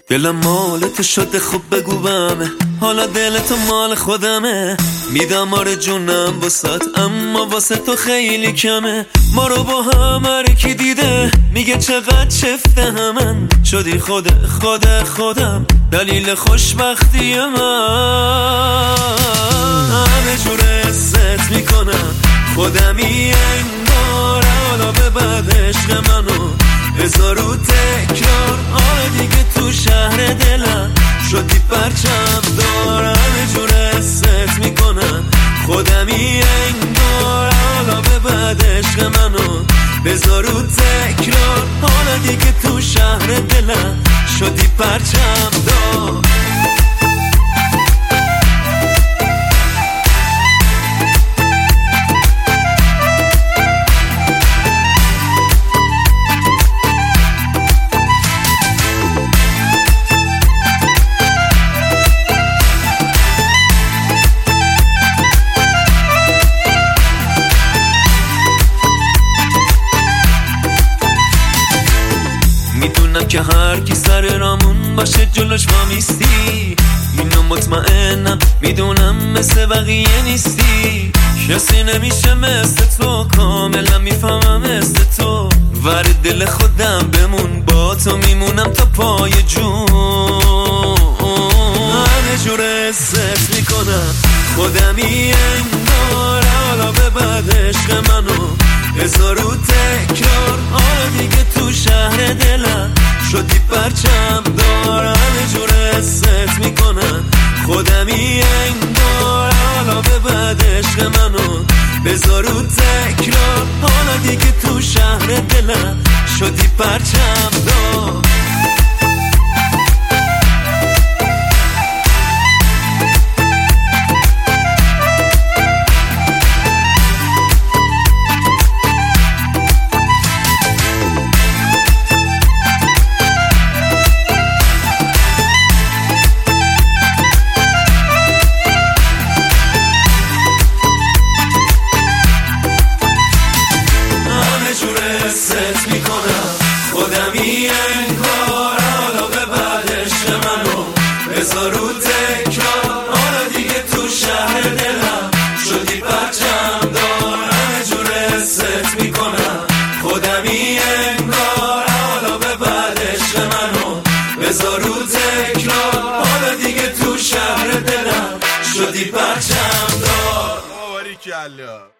دلم مال تو شده خوب بگو بمه، حالا دل تو مال خودمه. میدم آره جونم واسط، اما واسه تو خیلی کمه. ما رو با هم هر کی دیده میگه چقدر چفته همن. شدی خودم دلیل خوشبختی من. همه جور حست میکنم خودمی انگار، حالا به بعد عشق منو بذار رو تکرار. آره دیگه تو شهر دلم شدی پرچم دار. همه جور حست میکنم خودمی انگار، حالا به بعد عشق منو بذار رو تکرار. حالا دیگه تو شهر دلم شدی پرچم دار. میدونم که هر کی سر رامون باشه جلوش وامیستی. اینو مطمئنم، میدونم مثل بقیه نیستی. کسی نمیشه مثل تو، کاملا میفهمم مثل تو. ور دل خودم بمون، با تو میمونم تا پای جون. همه جور حست میکنم خودمی انگار، حالا به بعد عشق منو بذار رو تکرار. آره دیگه تو شهر دلم شدی پرچم دار. همه جور حست میکنم خودمی انگار، حالا به بعد عشق منو بذار رو تکرار. حالا دیگه تو شهر دلم شدی پرچم دار. حست میکنم خودمی انگار، حالا به بعد عشق منو بذار رو تکرار. حالا دیگه تو شهر دلم شدی پرچم دار. همه جور حست میکنم خودمی انگار، حالا به بعد عشق منو بذار رو تکرار. حالا دیگه تو شهر دلم شدی پرچم دار.